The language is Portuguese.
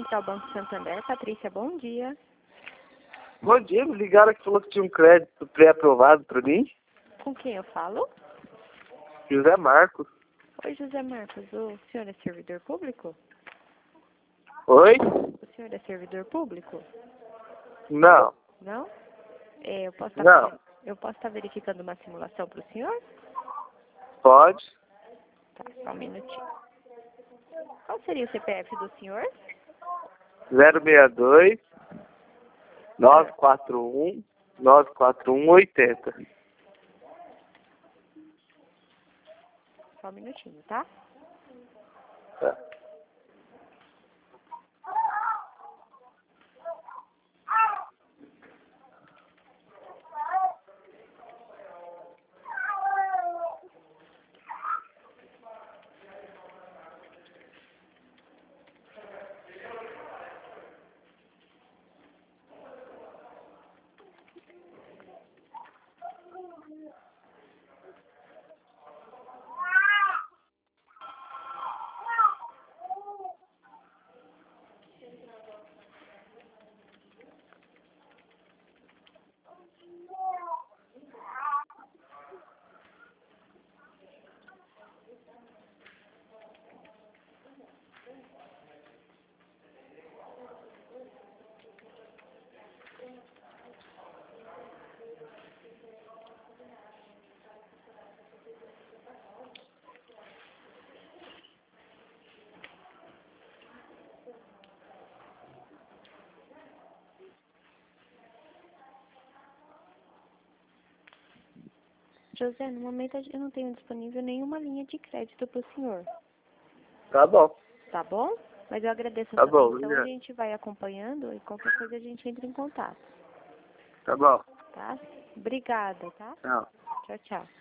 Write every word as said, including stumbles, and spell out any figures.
Digital Banco Santander. Patrícia, bom dia. Bom dia, me ligaram que falou que tinha um crédito pré-aprovado para mim. Com quem eu falo? José Marcos. Oi, José Marcos. O senhor é servidor público? Oi? O senhor é servidor público? Não. Não? É, eu posso Não. estar eu posso estar verificando uma simulação para o senhor? Pode. Tá, só um minutinho. Qual seria o C P F do senhor? zero seis dois, nove quatro um, nove quatro um oitenta. Só um minutinho, tá? Tá. José, no momento eu não tenho disponível nenhuma linha de crédito para o senhor. Tá bom. Tá bom? Mas eu agradeço a Tá sua bom, atenção, a obrigado. gente vai acompanhando e qualquer coisa a gente entra em contato. Tá bom. Tá? Obrigada, tá? Tchau. Tchau, tchau.